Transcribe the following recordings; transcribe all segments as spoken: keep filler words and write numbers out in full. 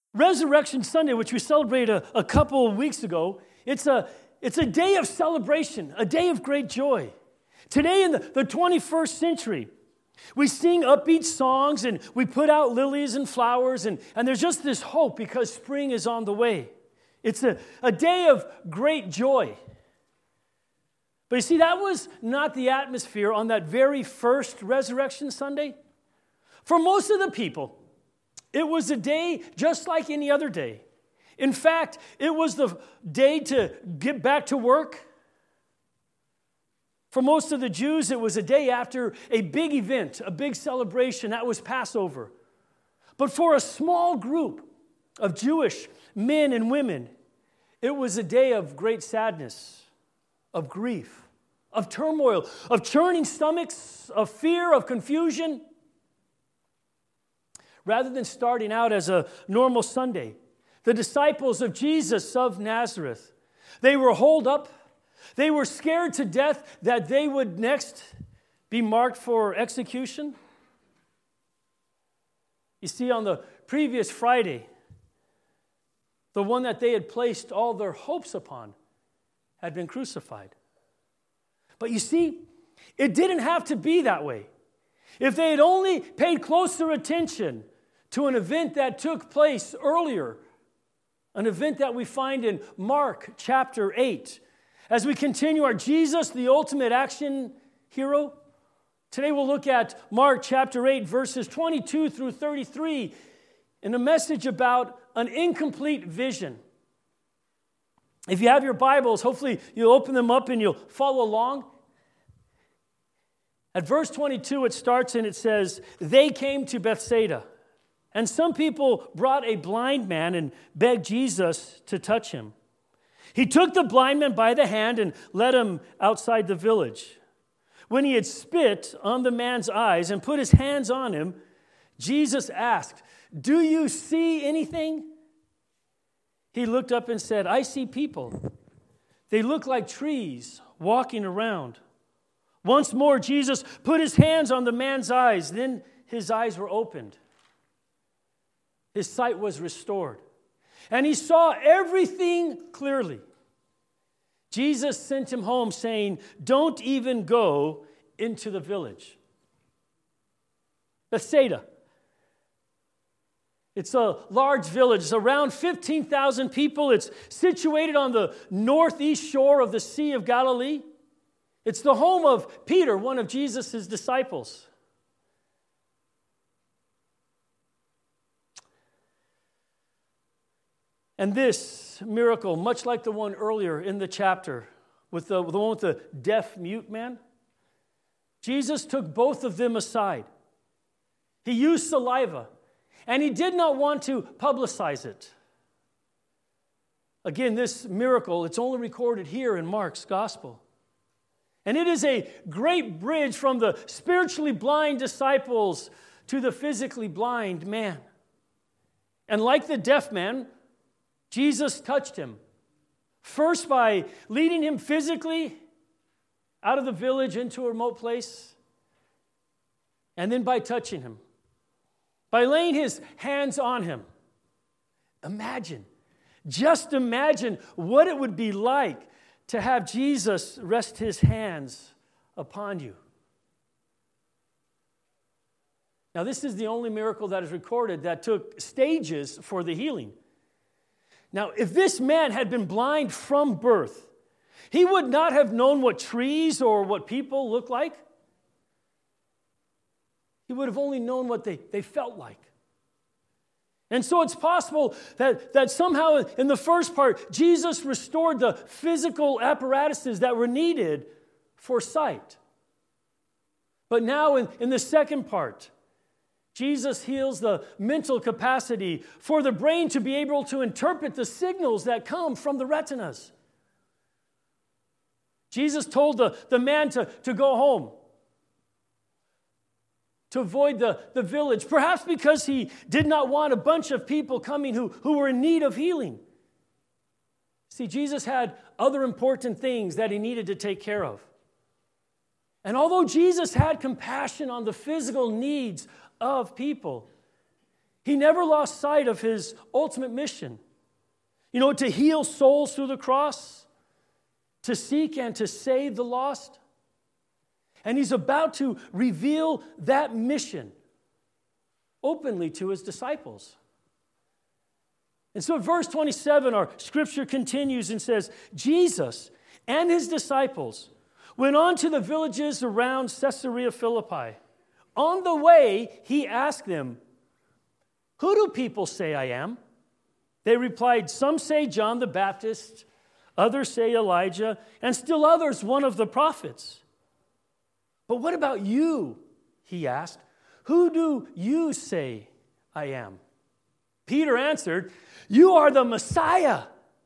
Resurrection Sunday, which we celebrated a, a couple of weeks ago, it's a, it's a day of celebration, a day of great joy. Today in the, the twenty-first century, we sing upbeat songs and we put out lilies and flowers, and, and there's just this hope because spring is on the way. It's a, a day of great joy. But you see, that was not the atmosphere on that very first Resurrection Sunday. For most of the people, it was a day just like any other day. In fact, it was the day to get back to work. For most of the Jews, it was a day after a big event, a big celebration. That was Passover. But for a small group of Jewish men and women, it was a day of great sadness, of grief, of turmoil, of churning stomachs, of fear, of confusion. Rather than starting out as a normal Sunday, the disciples of Jesus of Nazareth, they were holed up. They were scared to death that they would next be marked for execution. You see, on the previous Friday, the one that they had placed all their hopes upon had been crucified. But you see, it didn't have to be that way. If they had only paid closer attention to an event that took place earlier, an event that we find in Mark chapter eight, as we continue our Jesus, the ultimate action hero, today we'll look at Mark chapter eight, verses twenty-two through thirty-three, in a message about an incomplete vision. If you have your Bibles, hopefully you'll open them up and you'll follow along. At verse twenty-two, it starts and it says, "They came to Bethsaida, and some people brought a blind man and begged Jesus to touch him. He took the blind man by the hand and led him outside the village. When he had spit on the man's eyes and put his hands on him, Jesus asked, 'Do you see anything?' He looked up and said, 'I see people. They look like trees walking around.' Once more, Jesus put his hands on the man's eyes. Then his eyes were opened. His sight was restored, and he saw everything clearly. Jesus sent him home saying, 'Don't even go into the village.'" Bethsaida. It's a large village. It's around fifteen thousand people. It's situated on the northeast shore of the Sea of Galilee. It's the home of Peter, one of Jesus' disciples. And this miracle, much like the one earlier in the chapter, with the, the one with the deaf mute man, Jesus took both of them aside. He used saliva, and he did not want to publicize it. Again, this miracle, it's only recorded here in Mark's gospel. And it is a great bridge from the spiritually blind disciples to the physically blind man. And like the deaf man, Jesus touched him, first by leading him physically out of the village into a remote place, and then by touching him, by laying his hands on him. Imagine, just imagine what it would be like to have Jesus rest his hands upon you. Now, this is the only miracle that is recorded that took stages for the healing. Now, if this man had been blind from birth, he would not have known what trees or what people look like. He would have only known what they, they felt like. And so it's possible that, that somehow in the first part, Jesus restored the physical apparatuses that were needed for sight. But now in, in the second part, Jesus heals the mental capacity for the brain to be able to interpret the signals that come from the retinas. Jesus told the, the man to, to go home, to avoid the, the village, perhaps because he did not want a bunch of people coming who, who were in need of healing. See, Jesus had other important things that he needed to take care of. And although Jesus had compassion on the physical needs of people, he He never lost sight of his ultimate mission. You know, to heal souls through the cross, to seek and to save the lost. And he's about to reveal that mission openly to his disciples. And so in verse twenty-seven, our scripture continues and says, Jesus and his disciples went on to the villages around Caesarea Philippi. On the way, he asked them, "Who do people say I am?" They replied, "Some say John the Baptist, others say Elijah, and still others one of the prophets." "But what about you?" he asked. "Who do you say I am?" Peter answered, "You are the Messiah."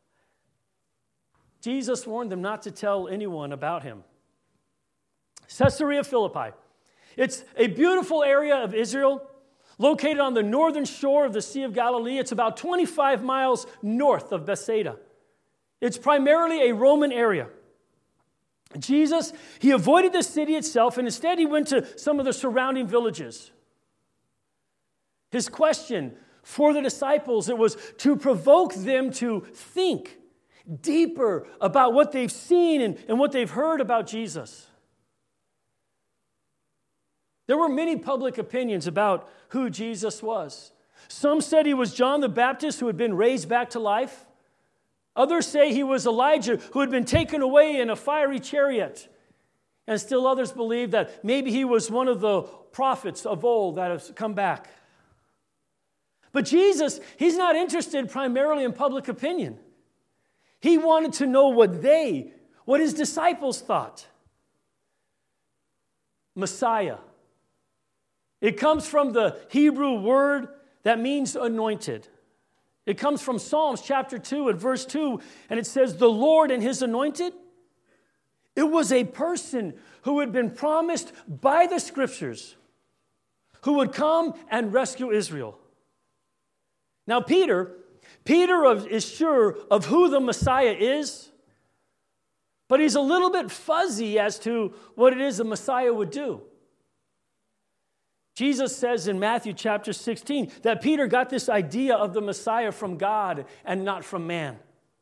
Jesus warned them not to tell anyone about him. Caesarea Philippi. It's a beautiful area of Israel, located on the northern shore of the Sea of Galilee. It's about twenty-five miles north of Bethsaida. It's primarily a Roman area. Jesus, he avoided the city itself, and instead he went to some of the surrounding villages. His question for the disciples, it was to provoke them to think deeper about what they've seen and, and what they've heard about Jesus. There were many public opinions about who Jesus was. Some said he was John the Baptist who had been raised back to life. Others say he was Elijah who had been taken away in a fiery chariot. And still others believe that maybe he was one of the prophets of old that have come back. But Jesus, he's not interested primarily in public opinion. He wanted to know what they, what his disciples thought. Messiah. It comes from the Hebrew word that means anointed. It comes from Psalms chapter two and verse two, and it says, "The Lord and his anointed." It was a person who had been promised by the scriptures who would come and rescue Israel. Now Peter, Peter is sure of who the Messiah is, but he's a little bit fuzzy as to what it is the Messiah would do. Jesus says in Matthew chapter sixteen that Peter got this idea of the Messiah from God and not from man.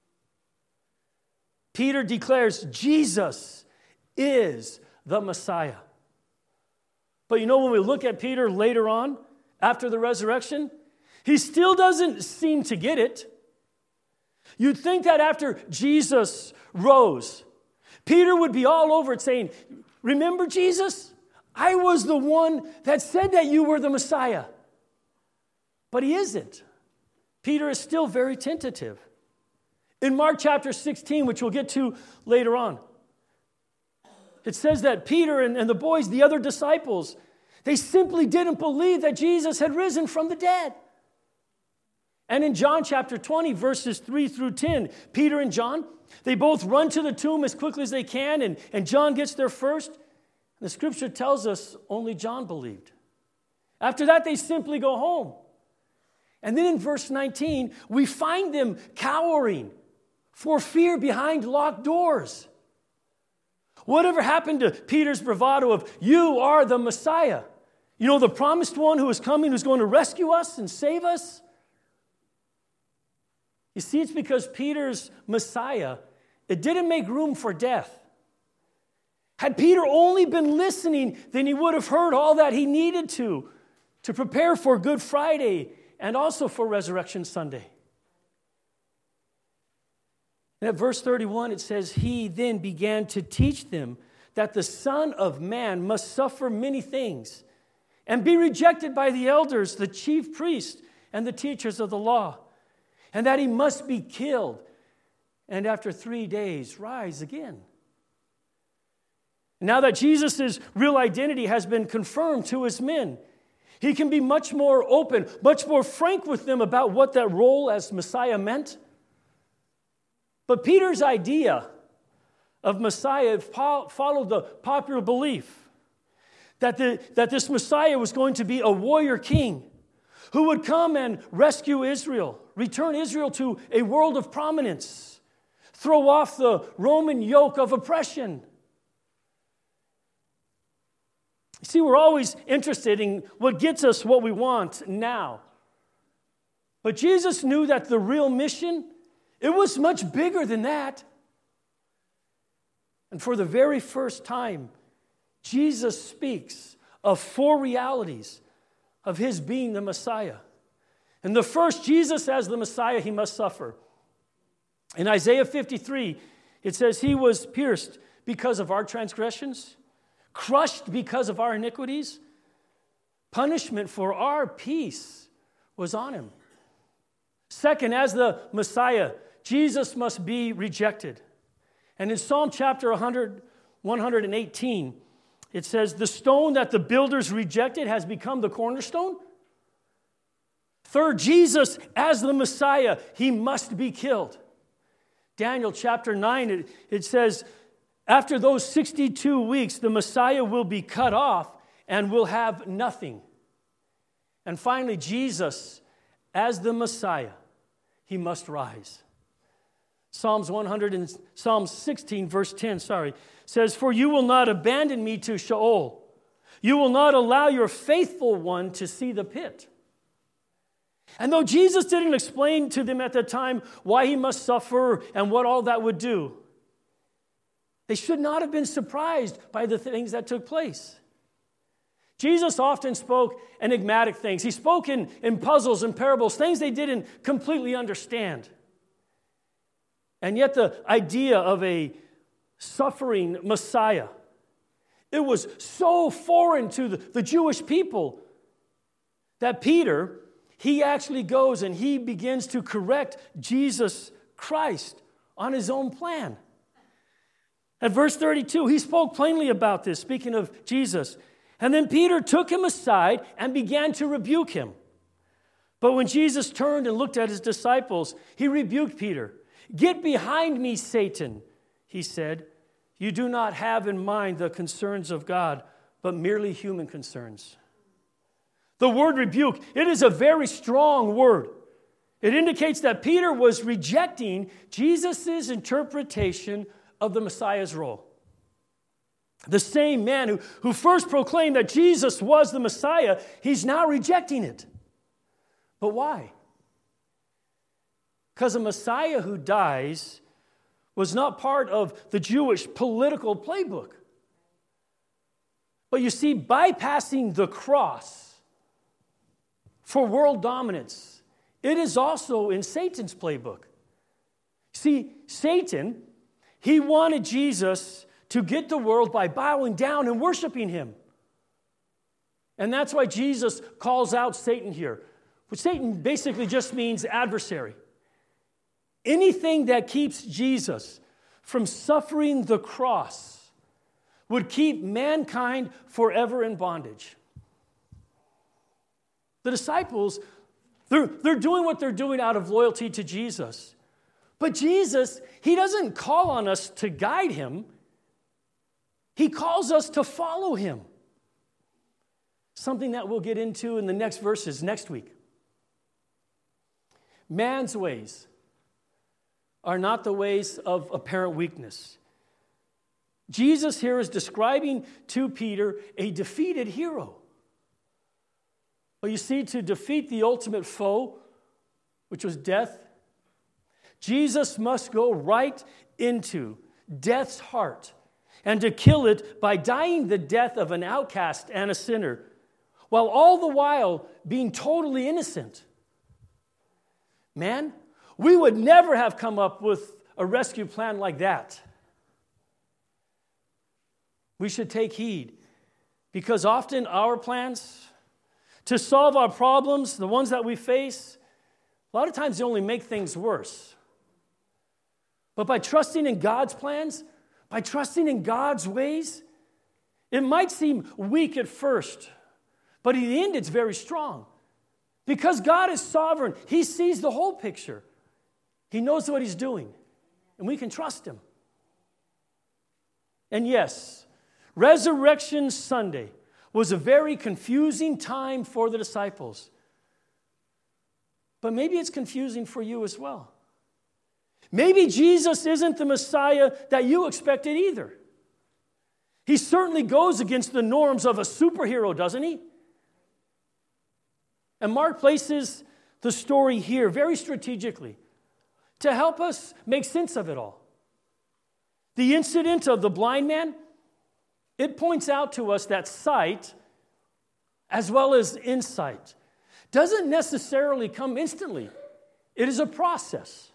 Peter declares Jesus is the Messiah. But you know, when we look at Peter later on, after the resurrection, he still doesn't seem to get it. You'd think that after Jesus rose, Peter would be all over it saying, "Remember Jesus? I was the one that said that you were the Messiah." But he isn't. Peter is still very tentative. In Mark chapter sixteen, which we'll get to later on, it says that Peter and, and the boys, the other disciples, they simply didn't believe that Jesus had risen from the dead. And in John chapter twenty, verses three through ten, Peter and John, they both run to the tomb as quickly as they can, and, and John gets there first. The scripture tells us only John believed. After that, they simply go home. And then in verse nineteen, we find them cowering for fear behind locked doors. Whatever happened to Peter's bravado of, "You are the Messiah"? You know, the promised one who is coming, who's going to rescue us and save us? You see, it's because Peter's Messiah, it didn't make room for death. Had Peter only been listening, then he would have heard all that he needed to, to prepare for Good Friday and also for Resurrection Sunday. And at verse thirty-one, it says, "He then began to teach them that the Son of Man must suffer many things and be rejected by the elders, the chief priests, and the teachers of the law, and that he must be killed, and after three days rise again." Now that Jesus' real identity has been confirmed to his men, he can be much more open, much more frank with them about what that role as Messiah meant. But Peter's idea of Messiah followed the popular belief that, the, that this Messiah was going to be a warrior king who would come and rescue Israel, return Israel to a world of prominence, throw off the Roman yoke of oppression. See, we're always interested in what gets us what we want now. But Jesus knew that the real mission, it was much bigger than that. And for the very first time, Jesus speaks of four realities of his being the Messiah. And the first, Jesus as the Messiah, he must suffer. In Isaiah fifty-three, it says, he was pierced because of our transgressions, crushed because of our iniquities. Punishment for our peace was on him. Second, as the Messiah, Jesus must be rejected. And in Psalm chapter one hundred, one eighteen, it says, the stone that the builders rejected has become the cornerstone. Third, Jesus as the Messiah, he must be killed. Daniel chapter nine, it, it says, after those sixty-two weeks, the Messiah will be cut off and will have nothing. And finally, Jesus, as the Messiah, he must rise. Psalms one hundred and Psalm sixteen, verse ten, sorry, says, for you will not abandon me to Sheol. You will not allow your faithful one to see the pit. And though Jesus didn't explain to them at the time why he must suffer and what all that would do, they should not have been surprised by the things that took place. Jesus often spoke enigmatic things. He spoke in, in puzzles and parables, things they didn't completely understand. And yet the idea of a suffering Messiah, it was so foreign to the, the Jewish people that Peter, he actually goes and he begins to correct Jesus Christ on his own plan. At verse thirty-two, he spoke plainly about this, speaking of Jesus. And then Peter took him aside and began to rebuke him. But when Jesus turned and looked at his disciples, he rebuked Peter. Get behind me, Satan, he said. You do not have in mind the concerns of God, but merely human concerns. The word rebuke, it is a very strong word. It indicates that Peter was rejecting Jesus' interpretation of the Messiah's role. The same man who, who first proclaimed that Jesus was the Messiah, he's now rejecting it. But why? Because a Messiah who dies was not part of the Jewish political playbook. But you see, bypassing the cross for world dominance, it is also in Satan's playbook. See, Satan, he wanted Jesus to get the world by bowing down and worshiping him. And that's why Jesus calls out Satan here. Which Satan basically just means adversary. Anything that keeps Jesus from suffering the cross would keep mankind forever in bondage. The disciples, they're, they're doing what they're doing out of loyalty to Jesus. But Jesus, he doesn't call on us to guide him. He calls us to follow him. Something that we'll get into in the next verses next week. Man's ways are not the ways of apparent weakness. Jesus here is describing to Peter a defeated hero. Well, you see, to defeat the ultimate foe, which was death, Jesus must go right into death's heart and to kill it by dying the death of an outcast and a sinner, while all the while being totally innocent. Man, we would never have come up with a rescue plan like that. We should take heed, because often our plans to solve our problems, the ones that we face, a lot of times they only make things worse. But by trusting in God's plans, by trusting in God's ways, it might seem weak at first, but in the end it's very strong. Because God is sovereign, he sees the whole picture. He knows what he's doing, and we can trust him. And yes, Resurrection Sunday was a very confusing time for the disciples. But maybe it's confusing for you as well. Maybe Jesus isn't the Messiah that you expected either. He certainly goes against the norms of a superhero, doesn't he? And Mark places the story here very strategically to help us make sense of it all. The incident of the blind man, it points out to us that sight, as well as insight, doesn't necessarily come instantly. It is a process.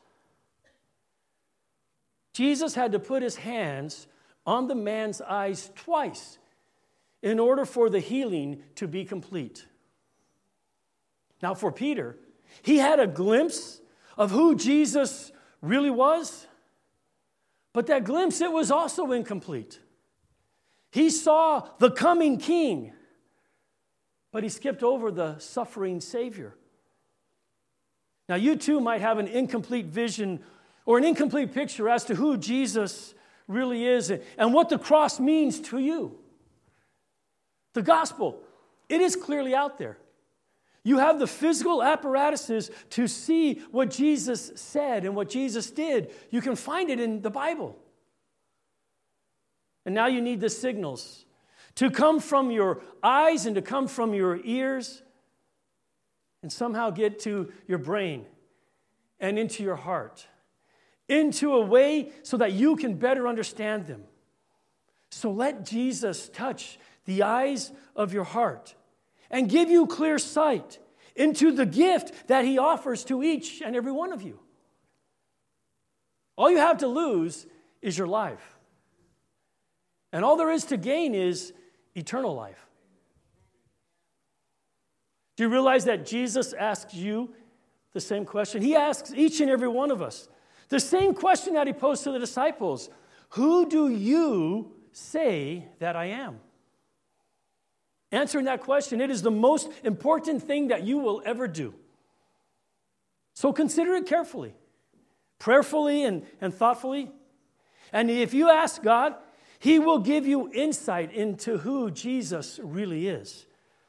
Jesus had to put his hands on the man's eyes twice in order for the healing to be complete. Now, for Peter, he had a glimpse of who Jesus really was, but that glimpse, it was also incomplete. He saw the coming king, but he skipped over the suffering Savior. Now, you too might have an incomplete vision or an incomplete picture as to who Jesus really is and what the cross means to you. The gospel, it is clearly out there. You have the physical apparatuses to see what Jesus said and what Jesus did. You can find it in the Bible. And now you need the signals to come from your eyes and to come from your ears and somehow get to your brain and into your heart, into a way so that you can better understand them. So let Jesus touch the eyes of your heart and give you clear sight into the gift that he offers to each and every one of you. All you have to lose is your life. And all there is to gain is eternal life. Do you realize that Jesus asks you the same question? He asks each and every one of us the same question that he posed to the disciples. Who do you say that I am? Answering that question, it is the most important thing that you will ever do. So consider it carefully, prayerfully and, and thoughtfully. And if you ask God, he will give you insight into who Jesus really is.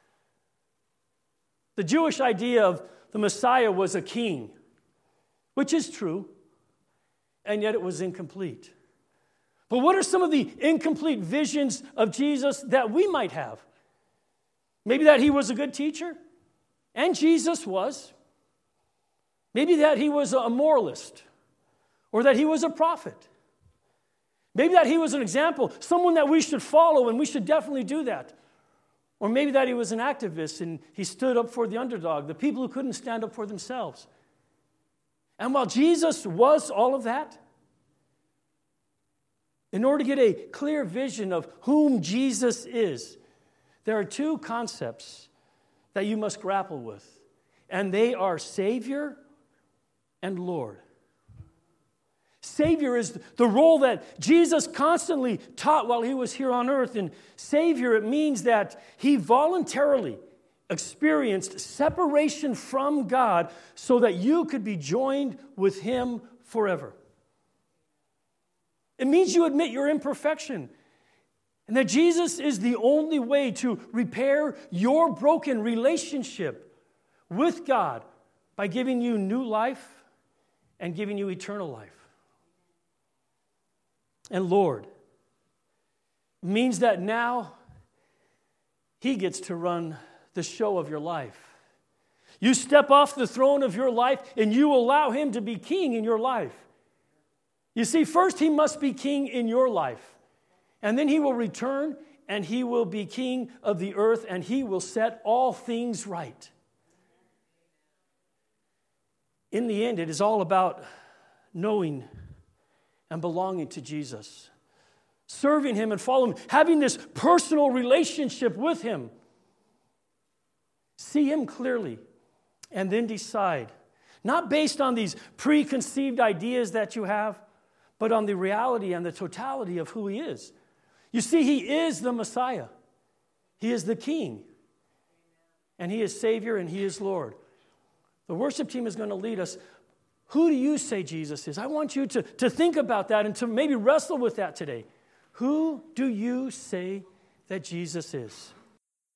The Jewish idea of the Messiah was a king, which is true, and yet it was incomplete. But what are some of the incomplete visions of Jesus that we might have? Maybe that he was a good teacher, and Jesus was. Maybe that he was a moralist, or that he was a prophet. Maybe that he was an example, someone that we should follow, and we should definitely do that. Or maybe that he was an activist, and he stood up for the underdog, the people who couldn't stand up for themselves. And while Jesus was all of that, in order to get a clear vision of whom Jesus is, there are two concepts that you must grapple with, and they are Savior and Lord. Savior is the role that Jesus constantly taught while he was here on earth. And Savior, it means that he voluntarily experienced separation from God so that you could be joined with him forever. It means you admit your imperfection and that Jesus is the only way to repair your broken relationship with God by giving you new life and giving you eternal life. And Lord means that now he gets to run the show of your life. You step off the throne of your life and you allow him to be king in your life. You see, first he must be king in your life. And then he will return and he will be king of the earth and he will set all things right. In the end, it is all about knowing and belonging to Jesus, serving him and following him, having this personal relationship with him. See him clearly and then decide, not based on these preconceived ideas that you have, but on the reality and the totality of who he is. You see, he is the Messiah. He is the King. And he is Savior and he is Lord. The worship team is going to lead us. Who do you say Jesus is? I want you to, to think about that and to maybe wrestle with that today. Who do you say that Jesus is?